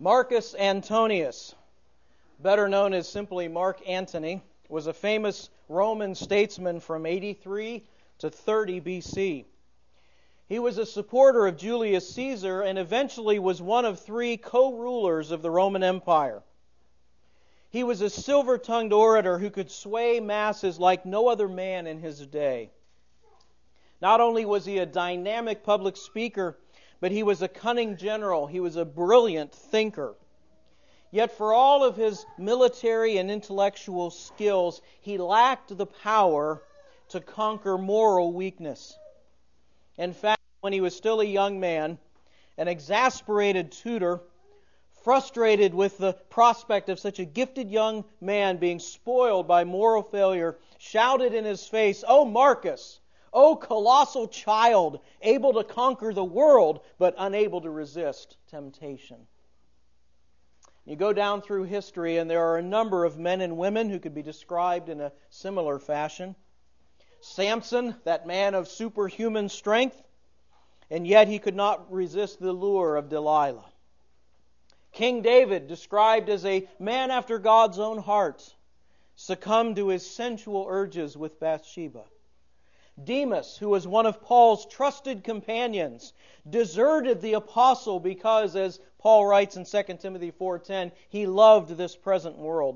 Marcus Antonius, better known as simply Mark Antony, was a famous Roman statesman from 83 to 30 BC. He was a supporter of Julius Caesar and eventually was one of three co-rulers of the Roman Empire. He was a silver-tongued orator who could sway masses like no other man in his day. Not only was he a dynamic public speaker, but he was a cunning general. He was a brilliant thinker. Yet for all of his military and intellectual skills, he lacked the power to conquer moral weakness. In fact, when he was still a young man, an exasperated tutor, frustrated with the prospect of such a gifted young man being spoiled by moral failure, shouted in his face, "O Marcus! O colossal child, able to conquer the world, but unable to resist temptation." You go down through history, and there are a number of men and women who could be described in a similar fashion. Samson, that man of superhuman strength, and yet he could not resist the lure of Delilah. King David, described as a man after God's own heart, succumbed to his sensual urges with Bathsheba. Demas, who was one of Paul's trusted companions, deserted the apostle because, as Paul writes in 2 Timothy 4:10, he loved this present world.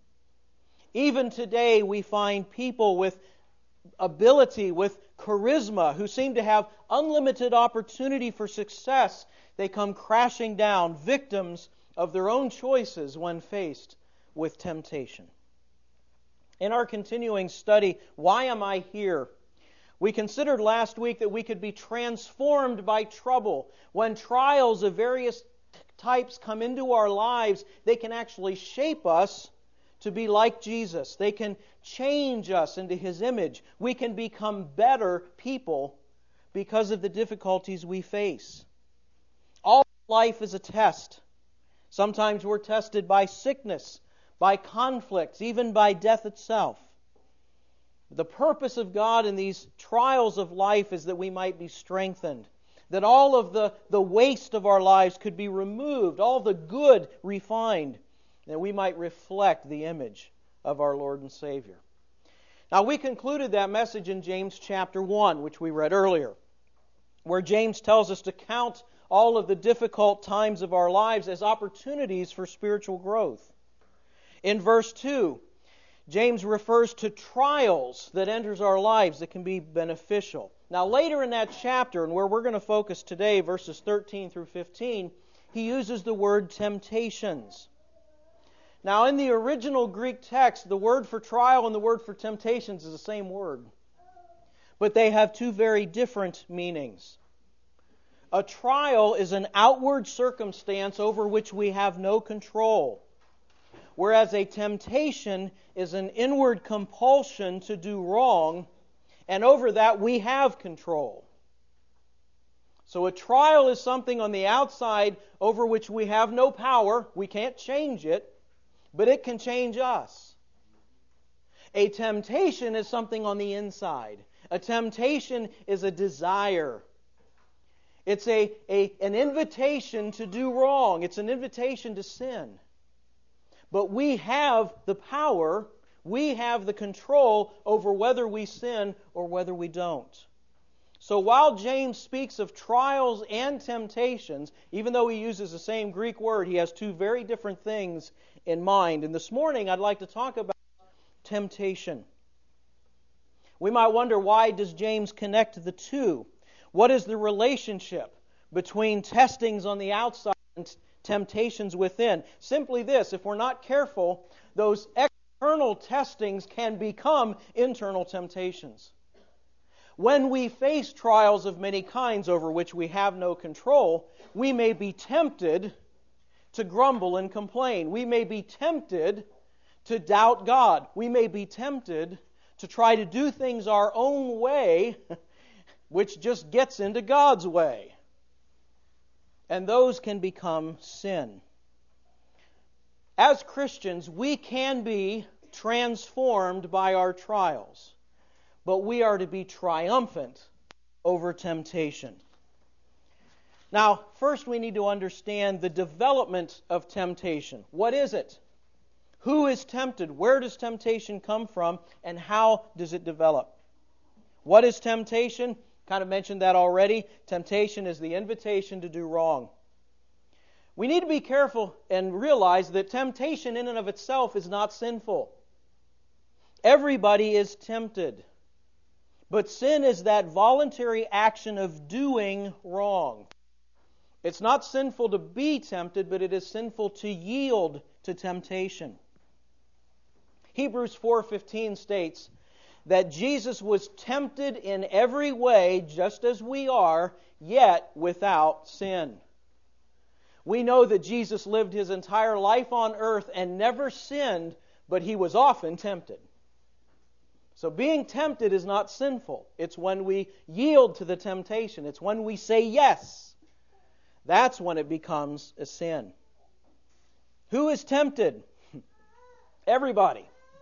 Even today we find people with ability, with charisma, who seem to have unlimited opportunity for success. They come crashing down, victims of their own choices when faced with temptation. In our continuing study, Why Am I Here?, we considered last week that we could be transformed by trouble. When trials of various types come into our lives, they can actually shape us to be like Jesus. They can change us into His image. We can become better people because of the difficulties we face. All life is a test. Sometimes we're tested by sickness, by conflicts, even by death itself. The purpose of God in these trials of life is that we might be strengthened, that all of the waste of our lives could be removed, all the good refined, that we might reflect the image of our Lord and Savior. Now, we concluded that message in James chapter 1, which we read earlier, where James tells us to count all of the difficult times of our lives as opportunities for spiritual growth. In verse 2, James refers to trials that enters our lives that can be beneficial. Now, later in that chapter, and where we're going to focus today, verses 13 through 15, he uses the word temptations. Now, in the original Greek text, the word for trial and the word for temptations is the same word, but they have two very different meanings. A trial is an outward circumstance over which we have no control, whereas a temptation is an inward compulsion to do wrong, and over that we have control. So a trial is something on the outside over which we have no power. We can't change it, but it can change us. A temptation is something on the inside. A temptation is a desire. It's an invitation to do wrong. It's an invitation to sin. But we have the power, we have the control over whether we sin or whether we don't. So while James speaks of trials and temptations, even though he uses the same Greek word, he has two very different things in mind. And this morning I'd like to talk about temptation. We might wonder, why does James connect the two? What is the relationship between testings on the outside and temptations within? Simply this: if we're not careful, those external testings can become internal temptations. When we face trials of many kinds over which we have no control, we may be tempted to grumble and complain. We may be tempted to doubt God. We may be tempted to try to do things our own way, which just gets into God's way. And those can become sin. As Christians, we can be transformed by our trials, but we are to be triumphant over temptation. Now, first we need to understand the development of temptation. What is it? Who is tempted? Where does temptation come from? And how does it develop? What is temptation? Kind of mentioned that already. Temptation is the invitation to do wrong. We need to be careful and realize that temptation in and of itself is not sinful. Everybody is tempted. But sin is that voluntary action of doing wrong. It's not sinful to be tempted, but it is sinful to yield to temptation. Hebrews 4:15 states that Jesus was tempted in every way, just as we are, yet without sin. We know that Jesus lived His entire life on earth and never sinned, but He was often tempted. So being tempted is not sinful. It's when we yield to the temptation. It's when we say yes. That's when it becomes a sin. Who is tempted? Everybody.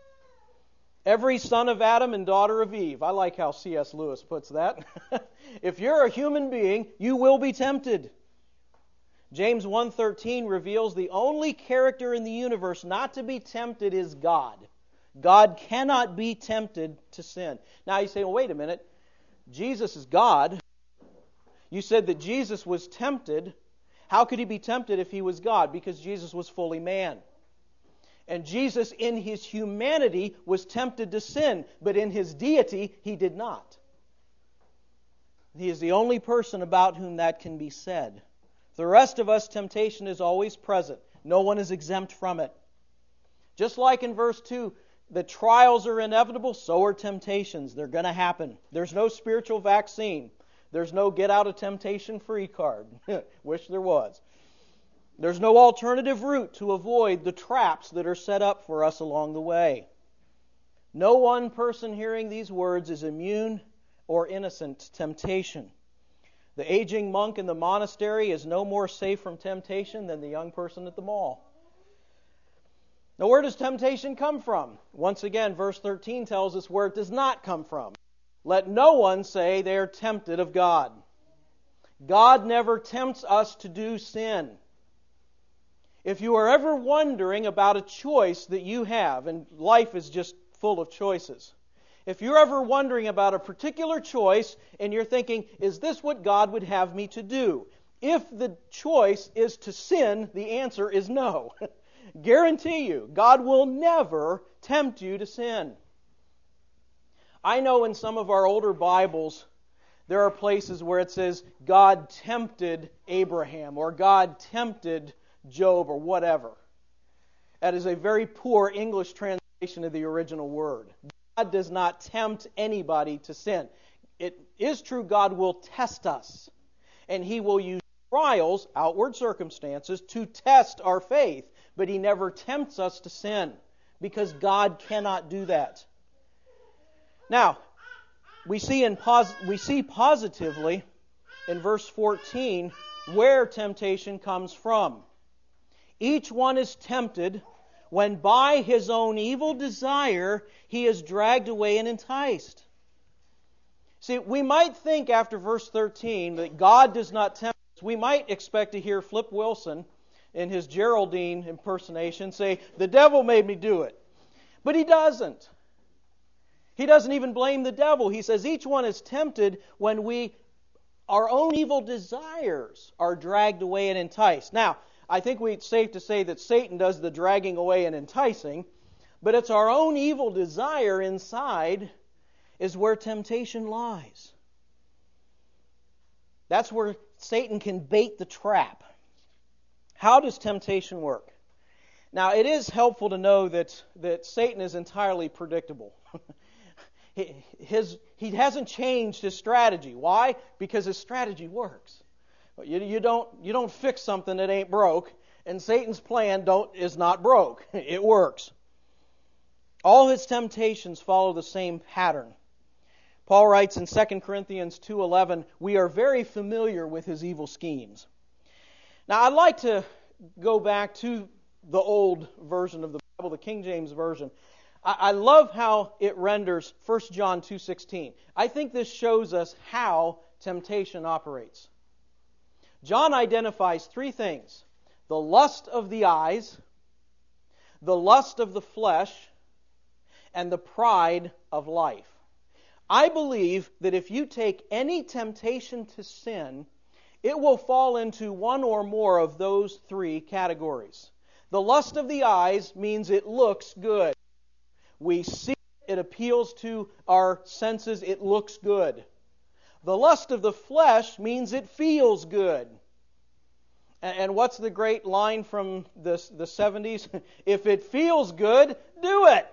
Every son of Adam and daughter of Eve. I like how C.S. Lewis puts that. If you're a human being, you will be tempted. James 1:13 reveals the only character in the universe not to be tempted is God. God cannot be tempted to sin. Now you say, well, wait a minute. Jesus is God. You said that Jesus was tempted. How could He be tempted if He was God? Because Jesus was fully man. And Jesus in His humanity was tempted to sin, but in His deity He did not. He is the only person about whom that can be said. For the rest of us, temptation is always present. No one is exempt from it. Just like in verse 2, the trials are inevitable, so are temptations. They're going to happen. There's no spiritual vaccine. There's no get out of temptation free card. Wish there was. There's no alternative route to avoid the traps that are set up for us along the way. No one person hearing these words is immune or innocent to temptation. The aging monk in the monastery is no more safe from temptation than the young person at the mall. Now, where does temptation come from? Once again, verse 13 tells us where it does not come from. Let no one say they are tempted of God. God never tempts us to do sin. If you are ever wondering about a choice that you have, and life is just full of choices, if you're ever wondering about a particular choice and you're thinking, is this what God would have me to do? If the choice is to sin, the answer is no. Guarantee you, God will never tempt you to sin. I know in some of our older Bibles, there are places where it says, God tempted Abraham, or God tempted Job, or whatever. That is a very poor English translation of the original word. God does not tempt anybody to sin. It is true God will test us, and He will use trials, outward circumstances, to test our faith, but He never tempts us to sin, because God cannot do that. Now, we see positively in verse 14 where temptation comes from. Each one is tempted when by his own evil desire he is dragged away and enticed. See, we might think after verse 13 that God does not tempt us. We might expect to hear Flip Wilson in his Geraldine impersonation say, the devil made me do it. But He doesn't. He doesn't even blame the devil. He says each one is tempted when our own evil desires are dragged away and enticed. Now, I think it's safe to say that Satan does the dragging away and enticing, but it's our own evil desire inside is where temptation lies. That's where Satan can bait the trap. How does temptation work? Now, it is helpful to know that Satan is entirely predictable. He hasn't changed his strategy. Why? Because his strategy works. You don't fix something that ain't broke, and Satan's plan is not broke. It works. All his temptations follow the same pattern. Paul writes in 2 Corinthians 2:11, we are very familiar with his evil schemes. Now, I'd like to go back to the old version of the Bible, the King James Version. I love how it renders 1 John 2:16. I think this shows us how temptation operates. John identifies three things: the lust of the eyes, the lust of the flesh, and the pride of life. I believe that if you take any temptation to sin, it will fall into one or more of those three categories. The lust of the eyes means it looks good. We see it, it appeals to our senses, it looks good. The lust of the flesh means it feels good. And what's the great line from the 70s? If it feels good, do it.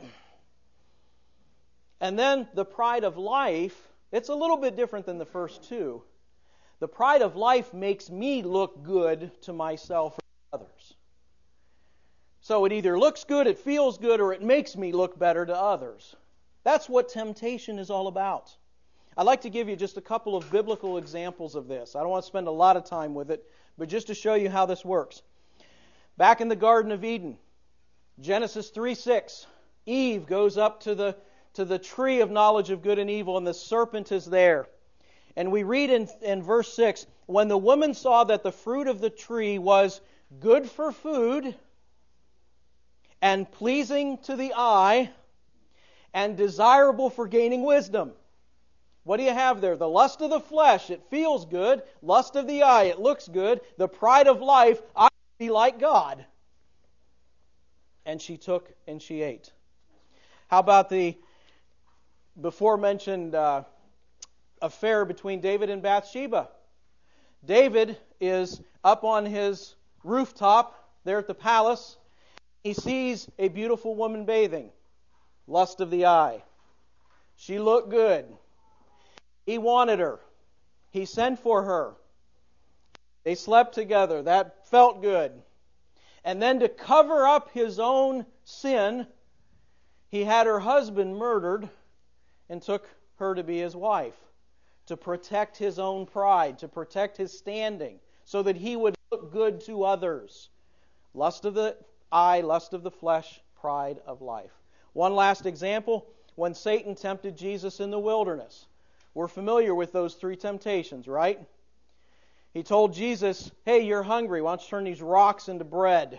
And then the pride of life, it's a little bit different than the first two. The pride of life makes me look good to myself or others. So it either looks good, it feels good, or it makes me look better to others. That's what temptation is all about. I'd like to give you just a couple of biblical examples of this. I don't want to spend a lot of time with it, but just to show you how this works. Back in the Garden of Eden, Genesis 3:6, Eve goes up to the tree of knowledge of good and evil, and the serpent is there. And we read in verse 6, when the woman saw that the fruit of the tree was good for food and pleasing to the eye and desirable for gaining wisdom. What do you have there? The lust of the flesh, it feels good. Lust of the eye, it looks good. The pride of life, I be like God. And she took and she ate. How about the before mentioned affair between David and Bathsheba? David is up on his rooftop there at the palace. He sees a beautiful woman bathing. Lust of the eye. She looked good. He wanted her. He sent for her. They slept together. That felt good. And then to cover up his own sin, he had her husband murdered and took her to be his wife, to protect his own pride, to protect his standing, so that he would look good to others. Lust of the eye, lust of the flesh, pride of life. One last example, when Satan tempted Jesus in the wilderness. We're familiar with those three temptations, right? He told Jesus, hey, you're hungry. Why don't you turn these rocks into bread?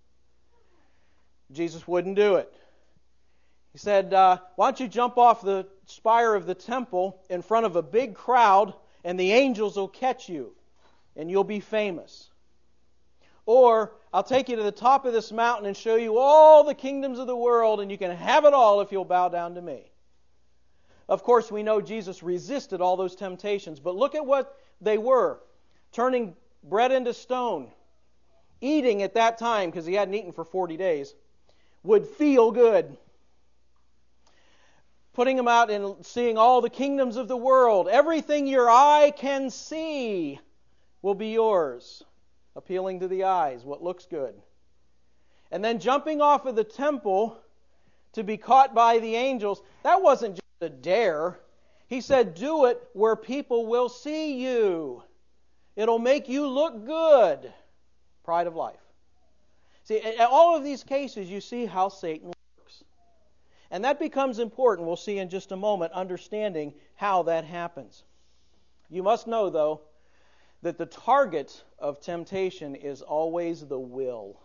Jesus wouldn't do it. He said, why don't you jump off the spire of the temple in front of a big crowd and the angels will catch you and you'll be famous. Or, I'll take you to the top of this mountain and show you all the kingdoms of the world and you can have it all if you'll bow down to me. Of course, we know Jesus resisted all those temptations, but look at what they were. Turning bread into stone, eating at that time, because he hadn't eaten for 40 days, would feel good. Putting him out and seeing all the kingdoms of the world, everything your eye can see will be yours. Appealing to the eyes, what looks good. And then jumping off of the temple to be caught by the angels, that wasn't just a dare. He said, do it where people will see you. It'll make you look good. Pride of life. See, in all of these cases, you see how Satan works. And that becomes important, we'll see in just a moment, understanding how that happens. You must know, though, that the target of temptation is always the will.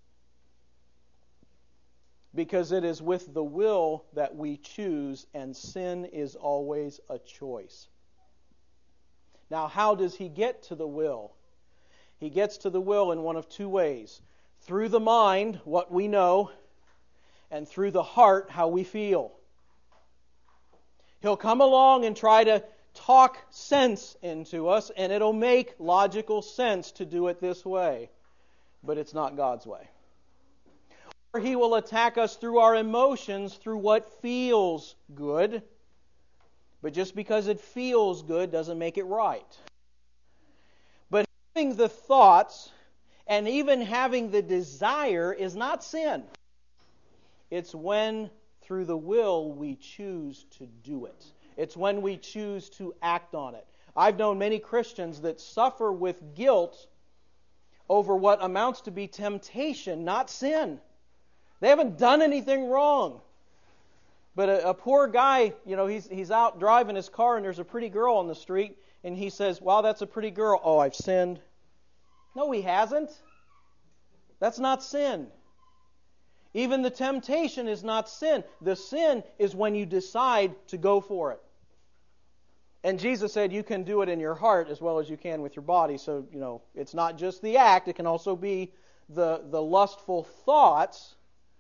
Because it is with the will that we choose, and sin is always a choice. Now, how does he get to the will? He gets to the will in one of two ways. Through the mind, what we know, and through the heart, how we feel. He'll come along and try to talk sense into us, and it'll make logical sense to do it this way. But it's not God's way. Or he will attack us through our emotions, through what feels good. But just because it feels good doesn't make it right. But having the thoughts and even having the desire is not sin. It's when through the will we choose to do it. It's when we choose to act on it. I've known many Christians that suffer with guilt over what amounts to be temptation, not sin. They haven't done anything wrong. But a poor guy, he's out driving his car and there's a pretty girl on the street and he says, wow, that's a pretty girl. Oh, I've sinned. No, he hasn't. That's not sin. Even the temptation is not sin. The sin is when you decide to go for it. And Jesus said you can do it in your heart as well as you can with your body. So, it's not just the act. It can also be the lustful thoughts.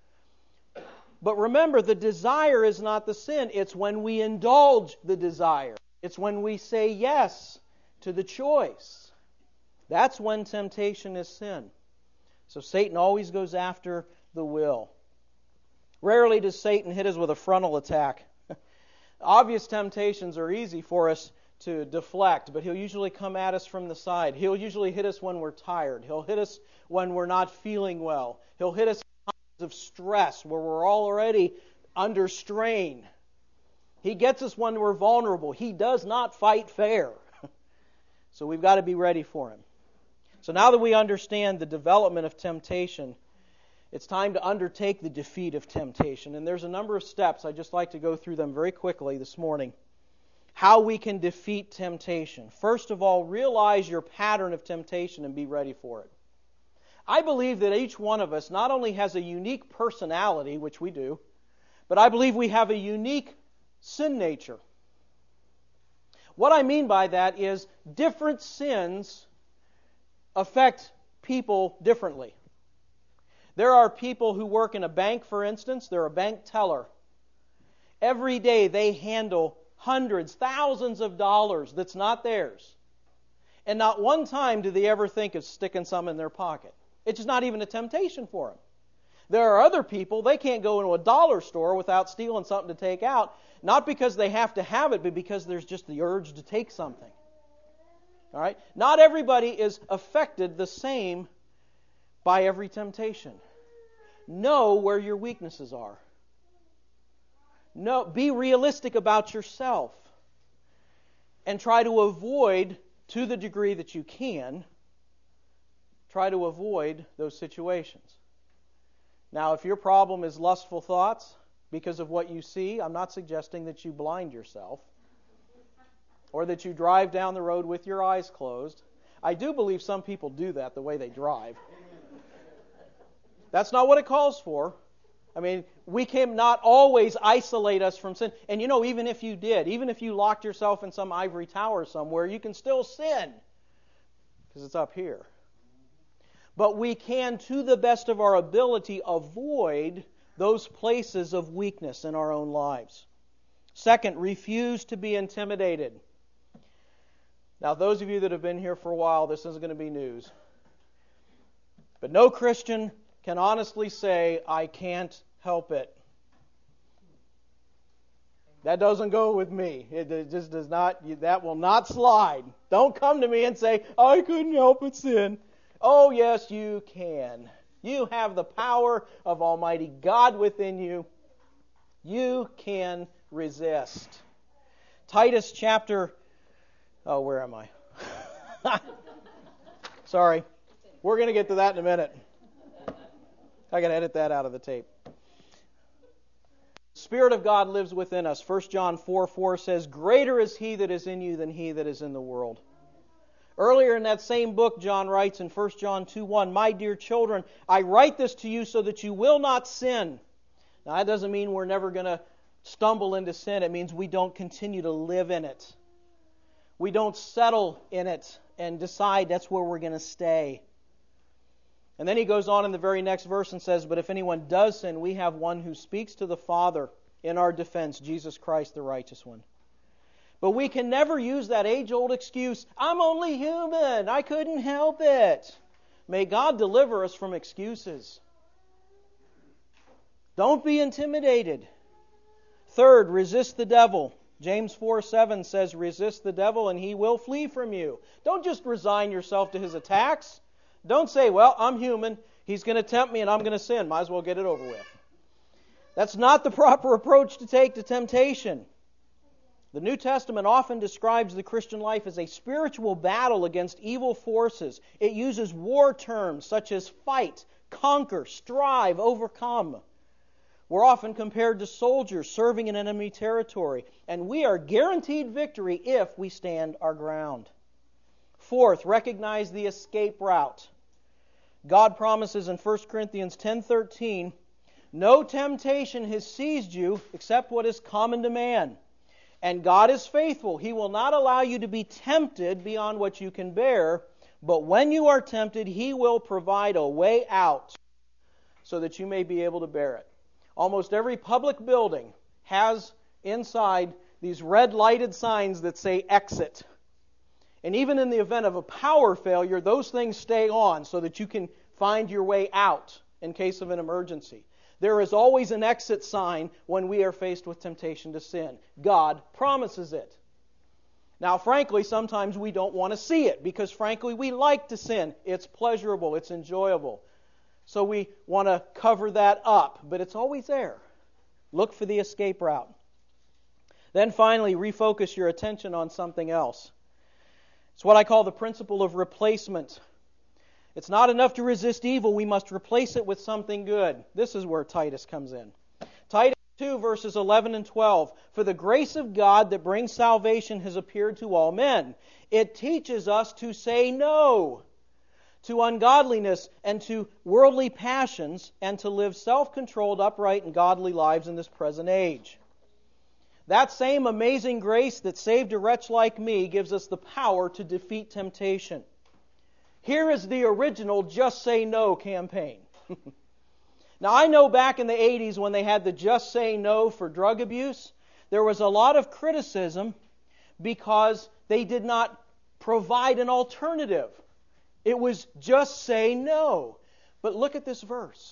But remember, the desire is not the sin. It's when we indulge the desire. It's when we say yes to the choice. That's when temptation is sin. So Satan always goes after the will. Rarely does Satan hit us with a frontal attack. Obvious temptations are easy for us to deflect, but he'll usually come at us from the side. He'll usually hit us when we're tired. He'll hit us when we're not feeling well. He'll hit us in times of stress where we're already under strain. He gets us when we're vulnerable. He does not fight fair. So we've got to be ready for him. So now that we understand the development of temptation, it's time to undertake the defeat of temptation. And there's a number of steps. I'd just like to go through them very quickly this morning. How we can defeat temptation. First of all, realize your pattern of temptation and be ready for it. I believe that each one of us not only has a unique personality, which we do, but I believe we have a unique sin nature. What I mean by that is different sins affect people differently. There are people who work in a bank, for instance. They're a bank teller. Every day they handle hundreds, thousands of dollars that's not theirs. And not one time do they ever think of sticking some in their pocket. It's just not even a temptation for them. There are other people, they can't go into a dollar store without stealing something to take out. Not because they have to have it, but because there's just the urge to take something. All right? Not everybody is affected the same by every temptation. Know where your weaknesses are. Be realistic about yourself. And try to avoid, to the degree that you can, try to avoid those situations. Now, if your problem is lustful thoughts because of what you see, I'm not suggesting that you blind yourself or that you drive down the road with your eyes closed. I do believe some people do that the way they drive. That's not what it calls for. I mean, we cannot always isolate us from sin. And even if you did, even if you locked yourself in some ivory tower somewhere, you can still sin because it's up here. But we can, to the best of our ability, avoid those places of weakness in our own lives. Second, refuse to be intimidated. Now, those of you that have been here for a while, this isn't going to be news. But no Christian can honestly say, I can't help it. That doesn't go with me. It just does not, that will not slide. Don't come to me and say, I couldn't help but sin. Oh, yes, you can. You have the power of Almighty God within you. You can resist. Titus chapter... Oh, where am I? Sorry. We're going to get to that in a minute. I got to edit that out of the tape. The Spirit of God lives within us. 1 John 4:4 says, Greater is He that is in you than he that is in the world. Earlier in that same book, John writes in 1 John 2:1, My dear children, I write this to you so that you will not sin. Now, that doesn't mean we're never going to stumble into sin. It means we don't continue to live in it. We don't settle in it and decide that's where we're going to stay. And then he goes on in the very next verse and says, But if anyone does sin, we have one who speaks to the Father in our defense, Jesus Christ, the righteous one. But we can never use that age-old excuse, I'm only human, I couldn't help it. May God deliver us from excuses. Don't be intimidated. Third, resist the devil. James 4:7 says, Resist the devil and he will flee from you. Don't just resign yourself to his attacks. Don't say, well, I'm human, he's going to tempt me and I'm going to sin. Might as well get it over with. That's not the proper approach to take to temptation. The New Testament often describes the Christian life as a spiritual battle against evil forces. It uses war terms such as fight, conquer, strive, overcome. We're often compared to soldiers serving in enemy territory, and we are guaranteed victory if we stand our ground. Fourth, recognize the escape route. God promises in 1 Corinthians 10:13, "No temptation has seized you except what is common to man. And God is faithful. He will not allow you to be tempted beyond what you can bear. But when you are tempted, He will provide a way out so that you may be able to bear it." Almost every public building has inside these red lighted signs that say exit. And even in the event of a power failure, those things stay on so that you can find your way out in case of an emergency. There is always an exit sign when we are faced with temptation to sin. God promises it. Now, frankly, sometimes we don't want to see it because, frankly, we like to sin. It's pleasurable. It's enjoyable. So we want to cover that up. But it's always there. Look for the escape route. Then finally, refocus your attention on something else. It's what I call the principle of replacement. It's not enough to resist evil. We must replace it with something good. This is where Titus comes in. Titus 2, verses 11 and 12. "For the grace of God that brings salvation has appeared to all men. It teaches us to say no to ungodliness and to worldly passions, and to live self-controlled, upright, and godly lives in this present age." That same amazing grace that saved a wretch like me gives us the power to defeat temptation. Here is the original Just Say No campaign. Now, I know back in the 80s when they had the Just Say No for drug abuse, there was a lot of criticism because they did not provide an alternative. It was just say no. But look at this verse.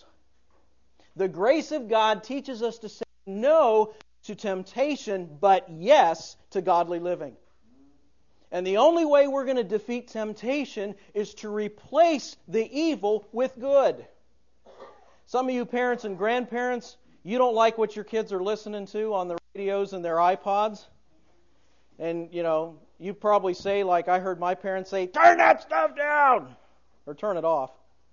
The grace of God teaches us to say no to temptation, but yes to godly living. And the only way we're going to defeat temptation is to replace the evil with good. Some of you parents and grandparents, you don't like what your kids are listening to on the radios and their iPods. And, you probably say, like I heard my parents say, "Turn that stuff down!" or "Turn it off."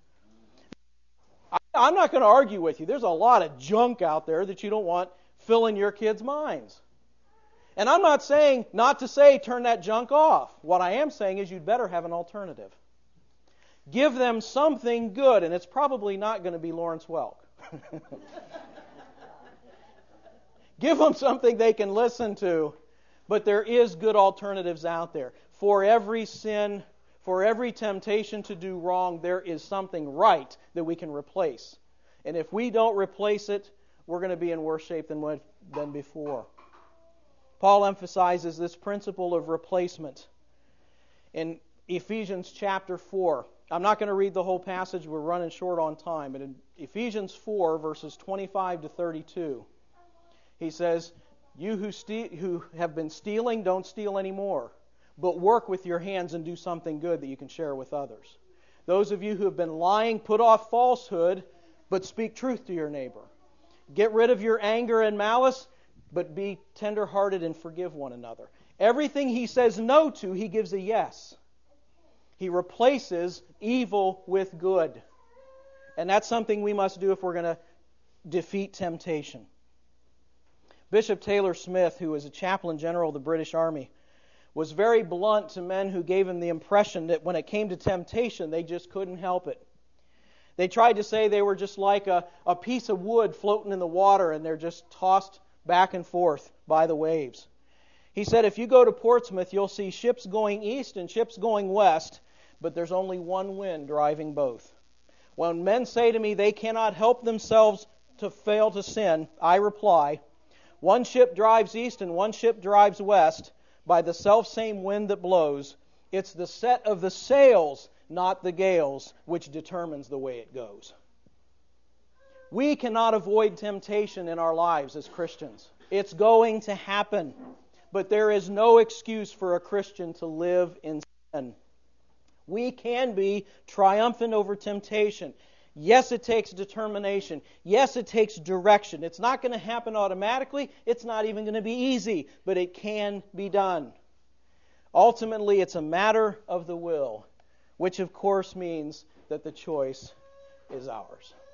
I'm not going to argue with you. There's a lot of junk out there that you don't want filling your kids' minds. And I'm not saying not to say turn that junk off. What I am saying is you'd better have an alternative. Give them something good, and it's probably not going to be Lawrence Welk. Give them something they can listen to, but there is good alternatives out there. For every sin, for every temptation to do wrong, there is something right that we can replace. And if we don't replace it, we're going to be in worse shape than before. Paul emphasizes this principle of replacement in Ephesians chapter 4. I'm not going to read the whole passage. We're running short on time. But in Ephesians 4, verses 25 to 32, he says, "You who have been stealing, don't steal anymore, but work with your hands and do something good that you can share with others. Those of you who have been lying, put off falsehood, but speak truth to your neighbor. Get rid of your anger and malice, but be tender-hearted and forgive one another." Everything he says no to, he gives a yes. He replaces evil with good. And that's something we must do if we're going to defeat temptation. Bishop Taylor Smith, who was a chaplain general of the British Army, was very blunt to men who gave him the impression that when it came to temptation, they just couldn't help it. They tried to say they were just like a piece of wood floating in the water and they're just tossed back and forth by the waves. He said, if you go to Portsmouth, you'll see ships going east and ships going west, but there's only one wind driving both. When men say to me they cannot help themselves to fail to sin, I reply, one ship drives east and one ship drives west by the selfsame wind that blows. It's the set of the sails, not the gales, which determines the way it goes. We cannot avoid temptation in our lives as Christians. It's going to happen. But there is no excuse for a Christian to live in sin. We can be triumphant over temptation. Yes, it takes determination. Yes, it takes direction. It's not going to happen automatically. It's not even going to be easy, but it can be done. Ultimately, it's a matter of the will, which of course means that the choice is ours.